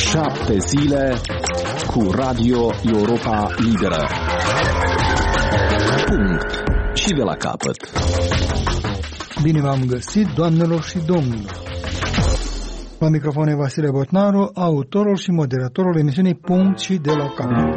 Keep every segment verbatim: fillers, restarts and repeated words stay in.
Șapte zile cu Radio Europa Liberă. Punct. Și de la capăt. Bine v-am găsit, doamnelor și domnilor. La microfon e Vasile Botnaru, autorul și moderatorul emisiunii Punct și de la capăt.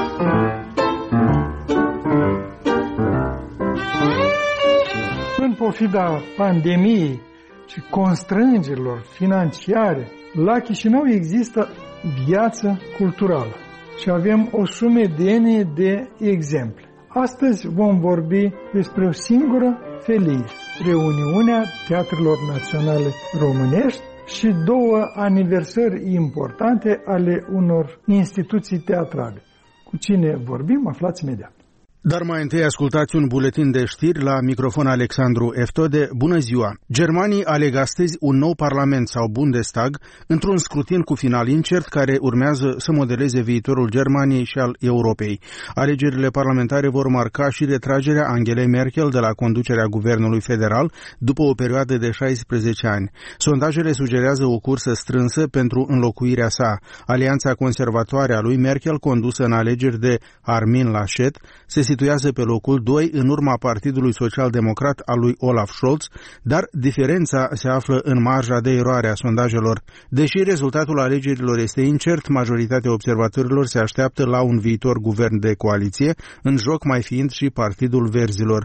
În pofida pandemiei și constrângerilor financiare, la Chișinău există viață culturală și avem o sumedenie de exemple. Astăzi vom vorbi despre o singură felie, reuniunea Teatrelor Naționale Românești și două aniversări importante ale unor instituții teatrale. Cu cine vorbim, aflați imediat. Dar mai întâi ascultați un buletin de știri la microfon Alexandru Eftode. Bună ziua! Germanii aleg astăzi un nou parlament sau Bundestag într-un scrutin cu final incert care urmează să modeleze viitorul Germaniei și al Europei. Alegerile parlamentare vor marca și retragerea Angelei Merkel de la conducerea guvernului federal după o perioadă de șaisprezece ani. Sondajele sugerează o cursă strânsă pentru înlocuirea sa. Alianța conservatoare a lui Merkel, condusă în alegeri de Armin Laschet, se situează pe locul doi în urma Partidului Social-Democrat al lui Olaf Scholz, dar diferența se află în marja de eroare a sondajelor. Deși rezultatul alegerilor este incert, majoritatea observatorilor se așteaptă la un viitor guvern de coaliție, în joc mai fiind și Partidul Verzilor.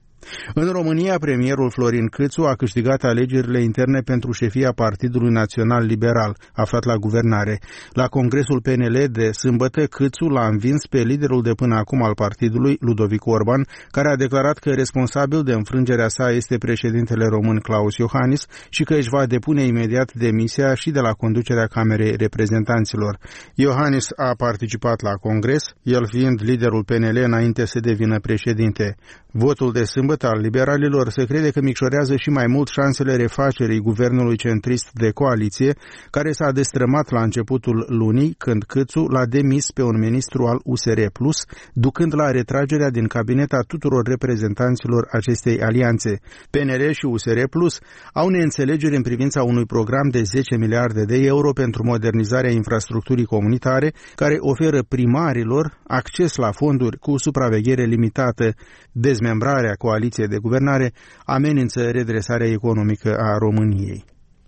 În România, premierul Florin Câțu a câștigat alegerile interne pentru șefia Partidului Național Liberal, aflat la guvernare. La congresul P N L de sâmbătă, Câțu l-a învins pe liderul de până acum al partidului, Ludovic Orban, care a declarat că responsabil de înfrângerea sa este președintele român Klaus Iohannis și că își va depune imediat demisia și de la conducerea Camerei Reprezentanților. Iohannis a participat la congres, el fiind liderul P N L înainte să devină președinte. Votul de sâmbătă al liberalilor se crede că micșorează și mai mult șansele refacerii guvernului centrist de coaliție, care s-a destrămat la începutul lunii, când Câțu l-a demis pe un ministru al U S R plus, ducând la retragerea din cabinet a tuturor reprezentanților acestei alianțe. P N L și U S R plus au neînțelegeri în privința unui program de zece miliarde de euro pentru modernizarea infrastructurii comunitare, care oferă primarilor acces la fonduri cu supraveghere limitată. Dezmembrarea coaliției de guvernare amenință redresarea economică a României.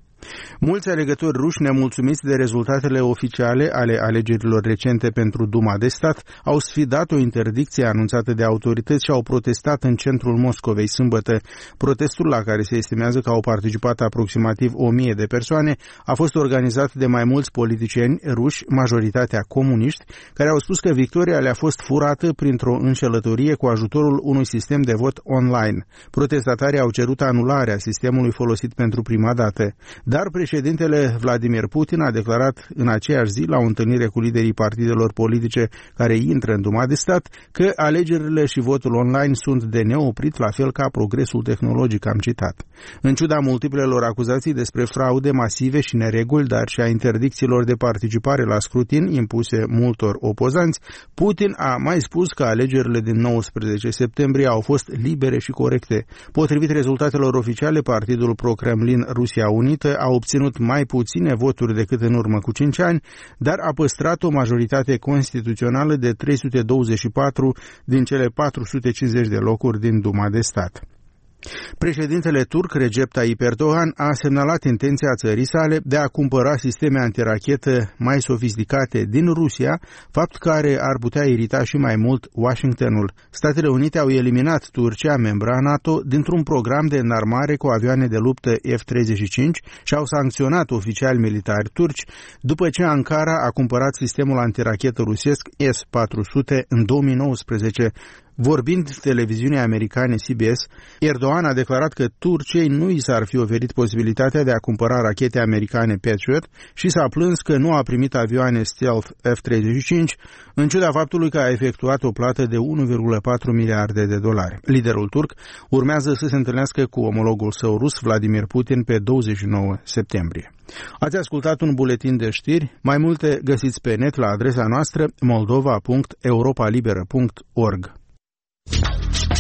Mulți alegători ruși nemulțumiți de rezultatele oficiale ale alegerilor recente pentru Duma de stat au sfidat o interdicție anunțată de autorități și au protestat în centrul Moscovei sâmbătă. Protestul, la care se estimează că au participat aproximativ o mie de persoane, a fost organizat de mai mulți politicieni ruși, majoritatea comuniști, care au spus că victoria le-a fost furată printr-o înșelătorie cu ajutorul unui sistem de vot online. Protestatarii au cerut anularea sistemului folosit pentru prima dată. Dar președintele Vladimir Putin a declarat în aceeași zi, la o întâlnire cu liderii partidelor politice care intră în Duma de stat, că alegerile și votul online sunt de neoprit, la fel ca progresul tehnologic, am citat. În ciuda multiplelor acuzații despre fraude masive și nereguli, dar și a interdicțiilor de participare la scrutin impuse multor opozanți, Putin a mai spus că alegerile din nouăsprezece septembrie au fost libere și corecte. Potrivit rezultatelor oficiale, partidul pro-Kremlin Rusia Unită a obținut mai puține voturi decât în urmă cu cinci ani, dar a păstrat o majoritate constituțională de trei sute douăzeci și patru din cele patru sute cincizeci de locuri din Duma de stat. Președintele turc Recep Tayyip Erdogan a semnalat intenția țării sale de a cumpăra sisteme antirachetă mai sofisticate din Rusia, fapt care ar putea irita și mai mult Washingtonul. Statele Unite au eliminat Turcia, membra NATO, dintr-un program de înarmare cu avioane de luptă F treizeci și cinci și au sancționat oficiali militari turci după ce Ankara a cumpărat sistemul antirachetă rusesc S patru sute în două mii nouăsprezece. Vorbind televiziunii americane C B S, Erdogan a declarat că Turciei nu i s-ar fi oferit posibilitatea de a cumpăra rachete americane Patriot și s-a plâns că nu a primit avioane Stealth F treizeci și cinci, în ciuda faptului că a efectuat o plată de unu virgulă patru miliarde de dolari. Liderul turc urmează să se întâlnească cu omologul său rus, Vladimir Putin, pe douăzeci și nouă septembrie. Ați ascultat un buletin de știri. Mai multe găsiți pe net la adresa noastră moldova punct europa liberă punct org.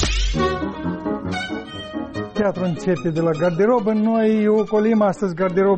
Teatrul începe de la garderobă. Noi ocolim astăzi garderobă